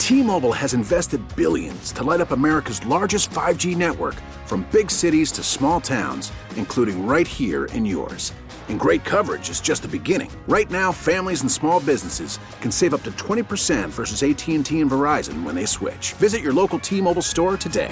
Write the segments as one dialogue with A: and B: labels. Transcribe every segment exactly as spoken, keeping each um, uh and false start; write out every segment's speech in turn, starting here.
A: T-Mobile has invested billions to light up America's largest five G network, from big cities to small towns, including right here in yours. And great coverage is just the beginning. Right now, families and small businesses can save up to twenty percent versus A T and T and Verizon when they switch. Visit your local T-Mobile store today.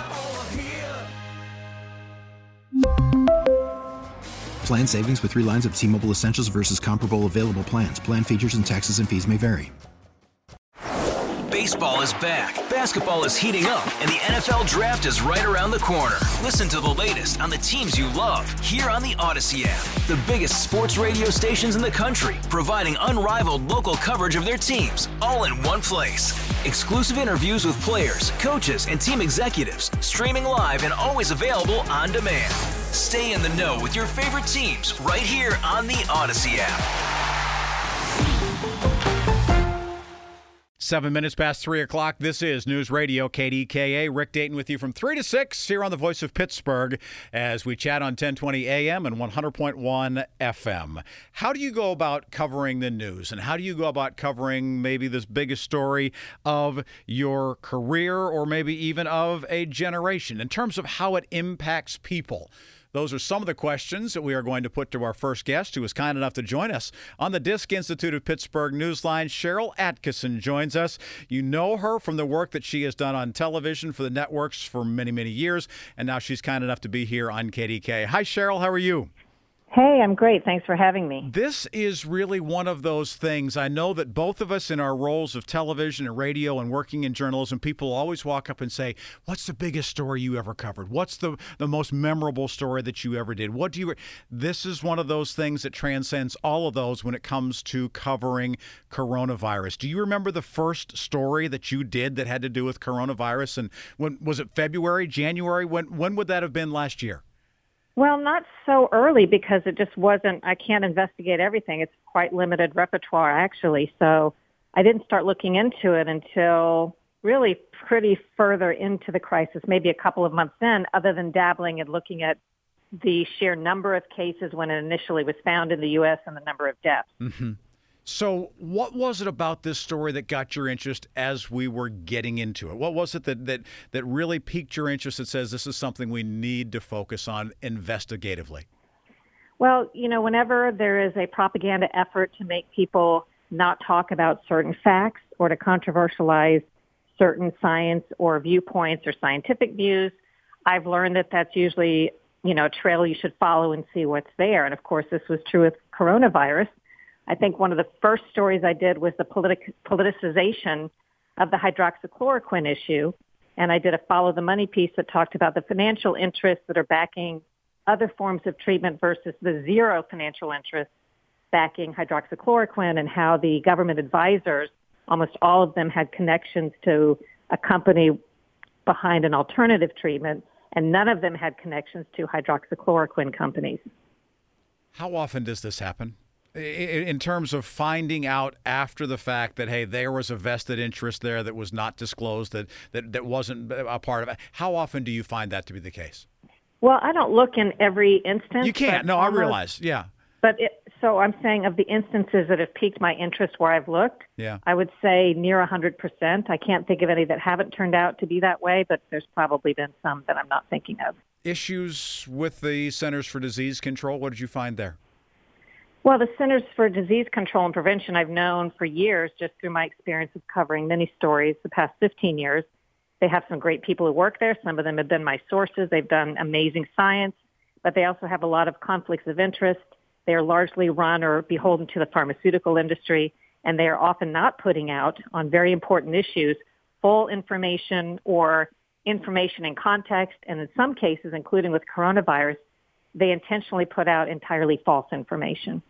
B: Plan savings with three lines of T-Mobile Essentials versus comparable available plans. Plan features and taxes and fees may vary.
C: Baseball is back, basketball is heating up, and the N F L Draft is right around the corner. Listen to the latest on the teams you love here on the Odyssey app. The biggest sports radio stations in the country, providing unrivaled local coverage of their teams, all in one place. Exclusive interviews with players, coaches, and team executives, streaming live and always available on demand. Stay in the know with your favorite teams right here on the Odyssey app.
D: Seven minutes past three o'clock. This is News Radio K D K A. Rick Dayton with you from three to six here on the Voice of Pittsburgh as we chat on ten twenty A M and one hundred point one F M. How do you go about covering the news, and how do you go about covering maybe this biggest story of your career or maybe even of a generation in terms of how it impacts people? Those are some of the questions that we are going to put to our first guest, who was kind enough to join us on the Disc Institute of Pittsburgh Newsline. Cheryl Attkisson joins us. You know her from the work that she has done on television for the networks for many, many years, and now she's kind enough to be here on K D K. Hi, Cheryl. How are you?
E: Hey, I'm great. Thanks for having me.
D: This is really one of those things. I know that both of us in our roles of television and radio and working in journalism, people always walk up and say, what's the biggest story you ever covered? What's the, the most memorable story that you ever did? What do you? This is one of those things that transcends all of those when it comes to covering coronavirus. Do you remember the first story that you did that had to do with coronavirus? And when was it February, January? When when would that have been last year?
E: Well, not so early because it just wasn't, I can't investigate everything. It's quite limited repertoire, actually. So I didn't start looking into it until really pretty further into the crisis, maybe a couple of months in, other than dabbling and looking at the sheer number of cases when it initially was found in the U S and the number of deaths.
D: Mm-hmm. So what was it about this story that got your interest as we were getting into it? What was it that, that, that really piqued your interest that says this is something we need to focus on investigatively?
E: Well, you know, whenever there is a propaganda effort to make people not talk about certain facts or to controversialize certain science or viewpoints or scientific views, I've learned that that's usually, you know, a trail you should follow and see what's there. And of course, this was true with coronavirus. I think one of the first stories I did was the politic- politicization of the hydroxychloroquine issue. And I did a Follow the Money piece that talked about the financial interests that are backing other forms of treatment versus the zero financial interests backing hydroxychloroquine, and how the government advisors, almost all of them had connections to a company behind an alternative treatment, and none of them had connections to hydroxychloroquine companies.
D: How often does this happen? In terms of finding out after the fact that, hey, there was a vested interest there that was not disclosed, that, that, that wasn't a part of it. How often do you find that to be the case?
E: Well, I don't look in every instance.
D: You can't. No, almost, I realize. Yeah.
E: But it, so I'm saying of the instances that have piqued my interest where I've looked,
D: yeah.
E: I would say near one hundred percent. I can't think of any that haven't turned out to be that way, but there's probably been some that I'm not thinking of.
D: Issues with the Centers for Disease Control, what did you find there?
E: Well, the Centers for Disease Control and Prevention I've known for years just through my experience of covering many stories the past fifteen years. They have some great people who work there. Some of them have been my sources. They've done amazing science, but they also have a lot of conflicts of interest. They are largely run or beholden to the pharmaceutical industry, and they are often not putting out on very important issues full information or information in context, and in some cases, including with coronavirus, they intentionally put out entirely false information.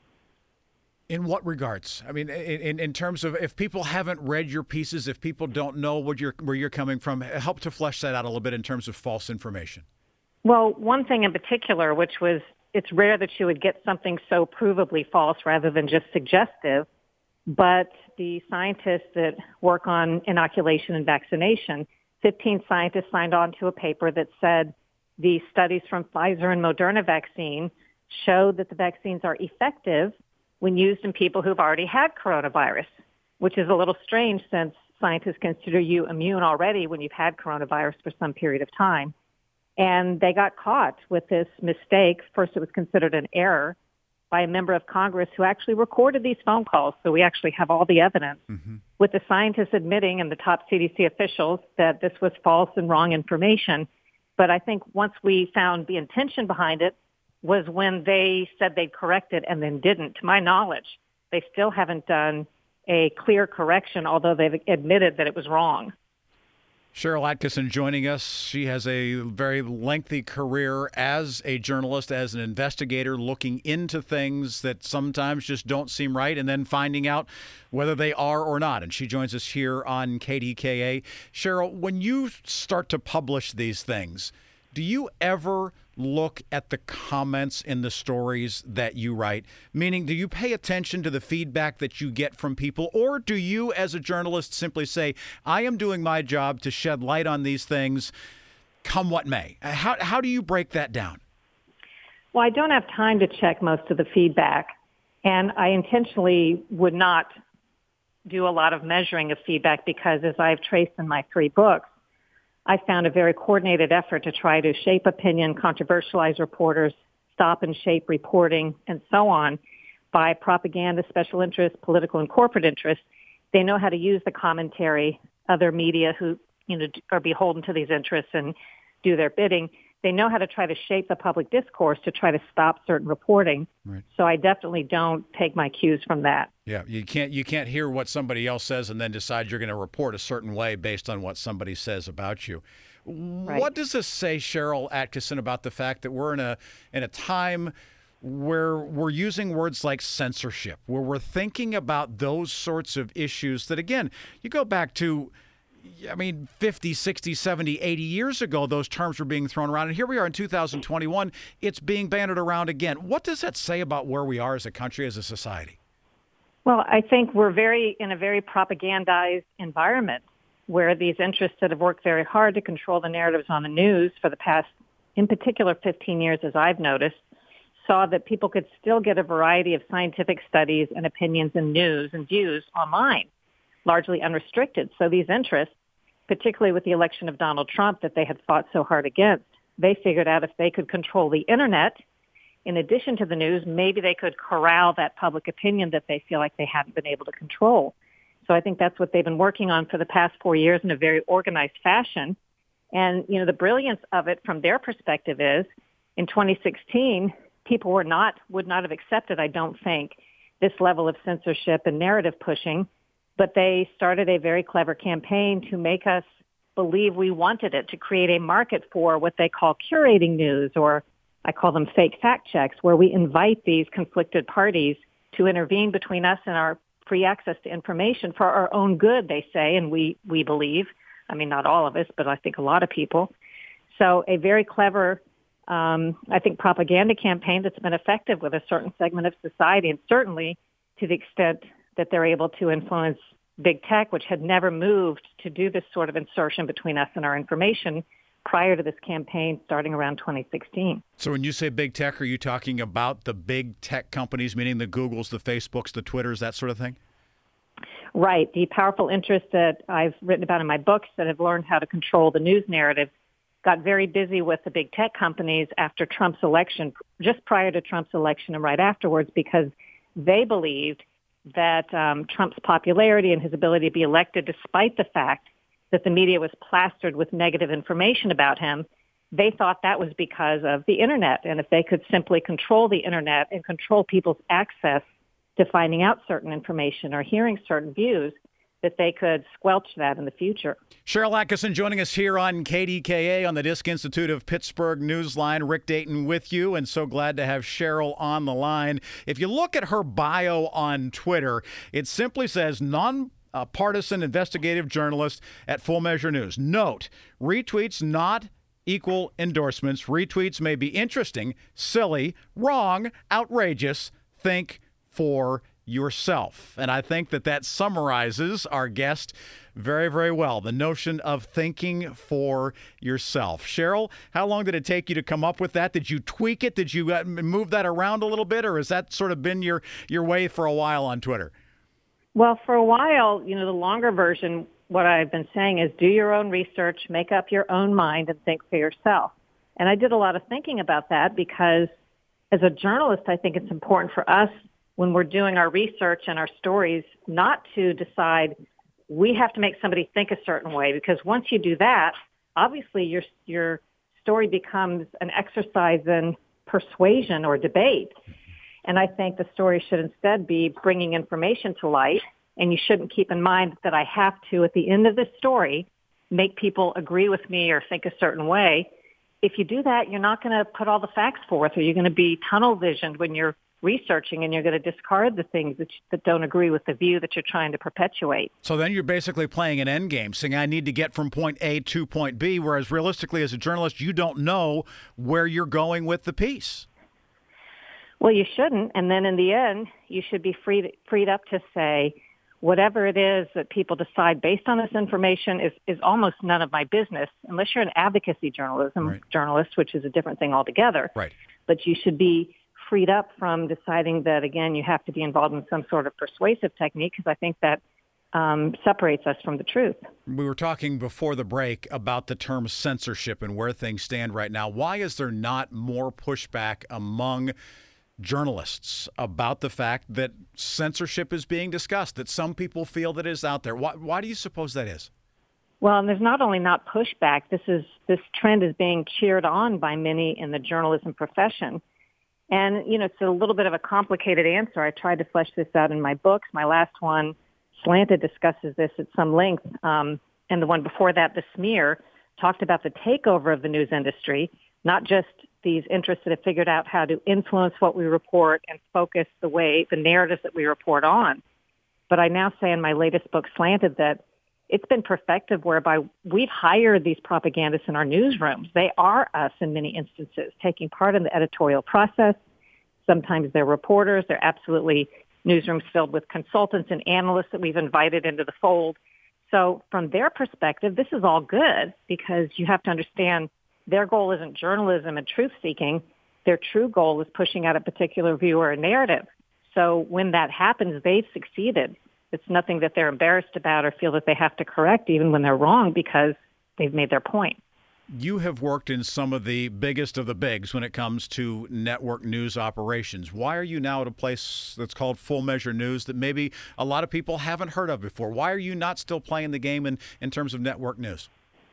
D: In what regards? I mean, in, in terms of if people haven't read your pieces, if people don't know what you're, where you're coming from, help to flesh that out a little bit in terms of false information.
E: Well, one thing in particular, which was it's rare that you would get something so provably false rather than just suggestive, but the scientists that work on inoculation and vaccination, fifteen scientists signed on to a paper that said the studies from Pfizer and Moderna vaccine showed that the vaccines are effective when used in people who've already had coronavirus, which is a little strange since scientists consider you immune already when you've had coronavirus for some period of time. And they got caught with this mistake. First, it was considered an error by a member of Congress who actually recorded these phone calls. So we actually have all the evidence mm-hmm. with the scientists admitting and the top C D C officials that this was false and wrong information. But I think once we found the intention behind it was when they said they'd correct it and then didn't. To my knowledge, they still haven't done a clear correction, although they've admitted that it was wrong.
D: Sharyl Attkisson joining us. She has a very lengthy career as a journalist, as an investigator, looking into things that sometimes just don't seem right and then finding out whether they are or not. And she joins us here on K D K A. Sharyl, when you start to publish these things, do you ever look at the comments in the stories that you write? Meaning, do you pay attention to the feedback that you get from people, or do you, as a journalist, simply say, I am doing my job to shed light on these things, come what may? How, how do you break that down?
E: Well, I don't have time to check most of the feedback, and I intentionally would not do a lot of measuring of feedback because, as I've traced in my three books, I found a very coordinated effort to try to shape opinion, controversialize reporters, stop and shape reporting, and so on by propaganda, special interests, political and corporate interests. They know how to use the commentary, other media who, you know, are beholden to these interests and do their bidding. They know how to try to shape the public discourse to try to stop certain reporting. Right. So I definitely don't take my cues from that.
D: Yeah, you can't you can't hear what somebody else says and then decide you're going to report a certain way based on what somebody says about you. Right. What does this say, Sharyl Attkisson, about the fact that we're in a in a time where we're using words like censorship, where we're thinking about those sorts of issues that, again, you go back to, I mean, fifty, sixty, seventy, eighty years ago, those terms were being thrown around. And here we are in two thousand twenty-one. It's being bandied around again. What does that say about where we are as a country, as a society?
E: Well, I think we're very in a very propagandized environment where these interests that have worked very hard to control the narratives on the news for the past, in particular, fifteen years, as I've noticed, saw that people could still get a variety of scientific studies and opinions and news and views online, largely unrestricted. So these interests, particularly with the election of Donald Trump that they had fought so hard against, they figured out if they could control the internet, in addition to the news, maybe they could corral that public opinion that they feel like they haven't been able to control. So I think that's what they've been working on for the past four years in a very organized fashion. And, you know, the brilliance of it from their perspective is in twenty sixteen, people were not, would not have accepted, I don't think, this level of censorship and narrative pushing. But they started a very clever campaign to make us believe we wanted it, to create a market for what they call curating news, or I call them fake fact checks, where we invite these conflicted parties to intervene between us and our free access to information for our own good, they say, and we, we believe. I mean, not all of us, but I think a lot of people. So a very clever, um, I think, propaganda campaign that's been effective with a certain segment of society, and certainly to the extent that they're able to influence big tech, which had never moved to do this sort of insertion between us and our information prior to this campaign starting around twenty sixteen.
D: So when you say big tech, are you talking about the big tech companies, meaning the Googles, the Facebooks, the Twitters, that sort of thing?
E: Right. The powerful interests that I've written about in my books that have learned how to control the news narrative got very busy with the big tech companies after Trump's election, just prior to Trump's election and right afterwards, because they believed that um, Trump's popularity and his ability to be elected, despite the fact that the media was plastered with negative information about him, they thought that was because of the internet. And if they could simply control the internet and control people's access to finding out certain information or hearing certain views, that they could squelch that in the future.
D: Sharyl Attkisson joining us here on K D K A on the Disk Institute of Pittsburgh Newsline. Rick Dayton with you, and so glad to have Sharyl on the line. If you look at her bio on Twitter, it simply says non A partisan investigative journalist at Full Measure News. Note, retweets not equal endorsements. Retweets may be interesting, silly, wrong, outrageous. Think for yourself. And I think that that summarizes our guest very, very well. The notion of thinking for yourself. Sharyl, how long did it take you to come up with that? Did you tweak it? Did you move that around a little bit? Or has that sort of been your, your way for a while on Twitter?
E: Well, for a while, you know, the longer version what I've been saying is do your own research, make up your own mind, and think for yourself. And I did a lot of thinking about that because as a journalist, I think it's important for us when we're doing our research and our stories not to decide we have to make somebody think a certain way, because once you do that, obviously your your story becomes an exercise in persuasion or debate. And I think the story should instead be bringing information to light, and you shouldn't keep in mind that I have to, at the end of this story, make people agree with me or think a certain way. If you do that, you're not going to put all the facts forth, or you're going to be tunnel visioned when you're researching, and you're going to discard the things that, that don't agree with the view that you're trying to perpetuate.
D: So then you're basically playing an end game, saying I need to get from point A to point B, whereas realistically as a journalist, you don't know where you're going with the piece.
E: Well, you shouldn't. And then in the end, you should be freed, freed up to say, whatever it is that people decide based on this information is, is almost none of my business, unless you're an advocacy journalism
D: right.
E: journalist, which is a different thing altogether.
D: Right.
E: But you should be freed up from deciding that, again, you have to be involved in some sort of persuasive technique, because I think that um, separates us from the truth.
D: We were talking before the break about the term censorship and where things stand right now. Why is there not more pushback among journalists about the fact that censorship is being discussed, that some people feel that is out there? Why, why do you suppose that is?
E: Well, and there's not only not pushback, this is this trend is being cheered on by many in the journalism profession. And, you know, it's a little bit of a complicated answer. I tried to flesh this out in my books. My last one, Slanted, discusses this at some length. Um, and the one before that, The Smear, talked about the takeover of the news industry, not just these interests that have figured out how to influence what we report and focus the way, the narratives that we report on. But I now say in my latest book, Slanted, that it's been perfected whereby we've hired these propagandists in our newsrooms. They are us in many instances, taking part in the editorial process. Sometimes they're reporters. They're absolutely newsrooms filled with consultants and analysts that we've invited into the fold. So from their perspective, this is all good, because you have to understand their goal isn't journalism and truth-seeking. Their true goal is pushing out a particular view or a narrative. So when that happens, they've succeeded. It's nothing that they're embarrassed about or feel that they have to correct, even when they're wrong, because they've made their point.
D: You have worked in some of the biggest of the bigs when it comes to network news operations. Why are you now at a place that's called Full Measure News that maybe a lot of people haven't heard of before? Why are you not still playing the game in, in terms of network news?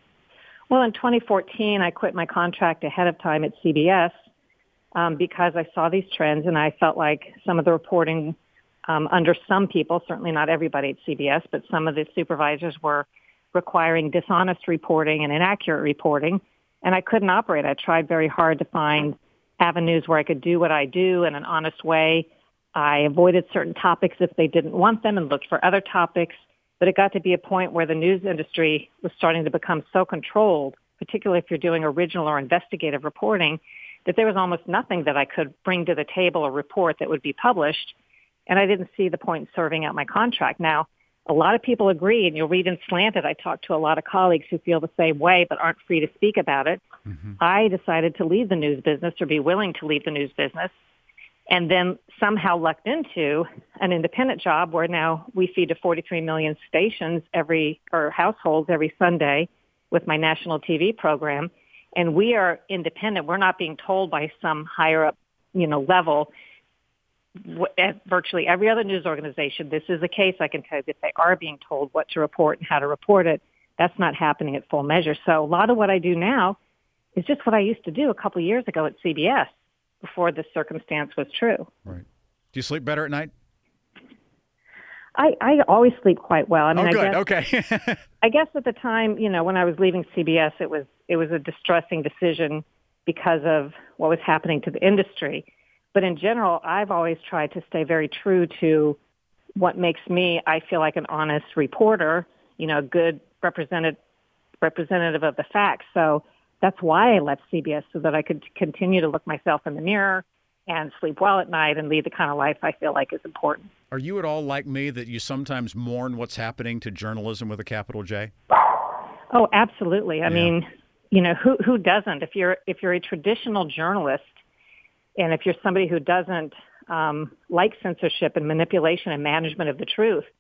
E: Well, in twenty fourteen, I quit my contract ahead of time at C B S um, because I saw these trends, and I felt like some of the reporting um, under some people, certainly not everybody at C B S, but some of the supervisors were requiring dishonest reporting and inaccurate reporting, and I couldn't operate. I tried very hard to find avenues where I could do what I do in an honest way. I avoided certain topics if they didn't want them and looked for other topics. But it got to be a point where the news industry was starting to become so controlled, particularly if you're doing original or investigative reporting, that there was almost nothing that I could bring to the table or report that would be published. And I didn't see the point in serving out my contract. Now, a lot of people agree, and you'll read in Slanted, I talked to a lot of colleagues who feel the same way but aren't free to speak about it. Mm-hmm. I decided to leave the news business, or be willing to leave the news business, and then somehow lucked into an independent job where now we feed to forty-three million stations every, or households every Sunday with my national T V program. And we are independent. We're not being told by some higher up, you know, level. At virtually every other news organization, this is the case. I can tell you that they are being told what to report and how to report it. That's not happening at Full Measure. So a lot of what I do now is just what I used to do a couple of years ago at C B S. Before this circumstance was true.
D: Right. Do you sleep better at night?
E: I, I always sleep quite well. I mean,
D: oh, good.
E: I guess,
D: okay.
E: I guess at the time, you know, when I was leaving C B S, it was it was a distressing decision because of what was happening to the industry. But in general, I've always tried to stay very true to what makes me, I feel like, an honest reporter, you know, a good representative representative of the facts. So that's why I left C B S, so that I could continue to look myself in the mirror and sleep well at night and lead the kind of life I feel like is important.
D: Are you at all like me, that you sometimes mourn what's happening to journalism with a capital J?
E: Oh, absolutely. I
D: yeah.
E: mean, you know, who who doesn't? If you're if you're a traditional journalist, and if you're somebody who doesn't um, like censorship and manipulation and management of the truth,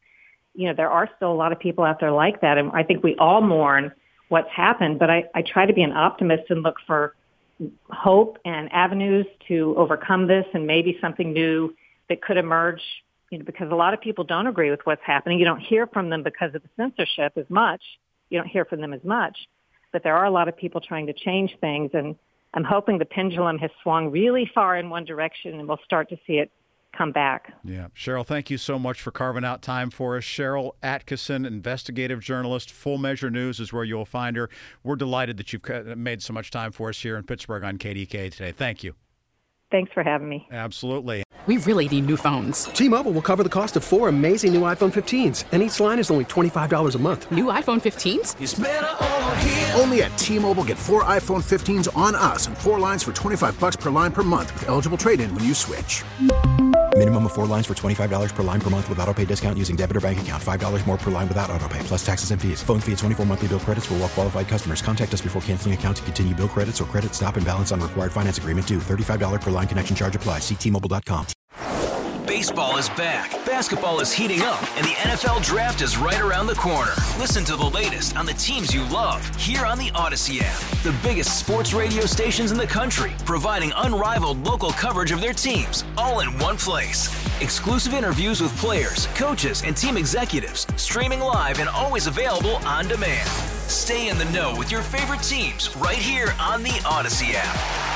E: you know, there are still a lot of people out there like that. And I think we all mourn what's happened, but I, I try to be an optimist and look for hope and avenues to overcome this and maybe something new that could emerge, you know, because a lot of people don't agree with what's happening. You don't hear from them because of the censorship as much. You don't hear from them as much, but there are a lot of people trying to change things. And I'm hoping the pendulum has swung really far in one direction and we'll start to see it come back.
D: Yeah. Cheryl, thank you so much for carving out time for us. Cheryl Attkisson, investigative journalist. Full Measure News is where you'll find her. We're delighted that you've made so much time for us here in Pittsburgh on K D K A today. Thank you.
E: Thanks for having me.
D: Absolutely.
F: We really need new phones.
G: T-Mobile will cover the cost of four amazing new iPhone fifteens, and each line is only twenty-five dollars a month.
F: New iPhone fifteens?
A: It's better over here. Only at T-Mobile, get four iPhone fifteens on us and four lines for twenty-five dollars per line per month with eligible trade-in when you switch.
B: Minimum of four lines for twenty-five dollars per line per month with autopay discount using debit or bank account. five dollars more per line without autopay, plus taxes and fees. Phone fee at twenty-four monthly bill credits for well qualified customers. Contact us before canceling account to continue bill credits or credit stop and balance on required finance agreement due. thirty-five dollars per line connection charge applies. See T Mobile dot com.
C: Baseball is back, basketball is heating up, and the N F L Draft is right around the corner. Listen to the latest on the teams you love here on the Odyssey app. The biggest sports radio stations in the country, providing unrivaled local coverage of their teams, all in one place. Exclusive interviews with players, coaches, and team executives, streaming live and always available on demand. Stay in the know with your favorite teams right here on the Odyssey app.